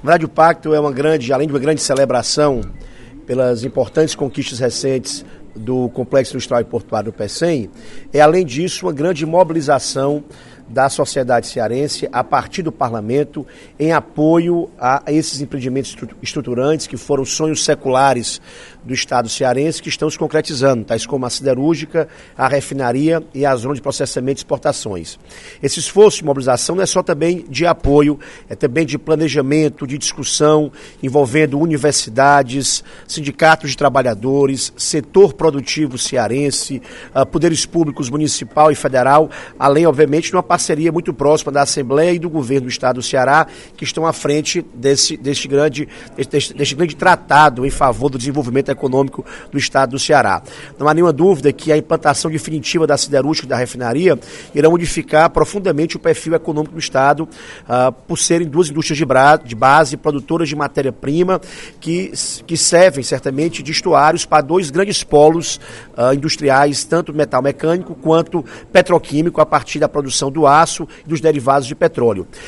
Na verdade, o pacto é além de uma grande celebração pelas importantes conquistas recentes do Complexo Industrial e Portuário do Pecém, é, além disso, uma grande mobilização da sociedade cearense a partir do parlamento em apoio a esses empreendimentos estruturantes que foram sonhos seculares do Estado cearense que estão se concretizando, tais como a siderúrgica, a refinaria e a zona de processamento e exportações. Esse esforço de mobilização não é só também de apoio, é também de planejamento, de discussão, envolvendo universidades, sindicatos de trabalhadores, setor produtivo cearense, poderes públicos municipal e federal, além, obviamente, de uma parceria muito próxima da Assembleia e do governo do Estado do Ceará, que estão à frente deste grande tratado em favor do desenvolvimento econômico do Estado do Ceará. Não há nenhuma dúvida que a implantação definitiva da siderúrgica e da refinaria irá modificar profundamente o perfil econômico do Estado, por serem duas indústrias de base, produtoras de matéria-prima, que servem certamente de estuários para dois grandes polos industriais, tanto metal mecânico quanto petroquímico, a partir da produção do aço e dos derivados de petróleo.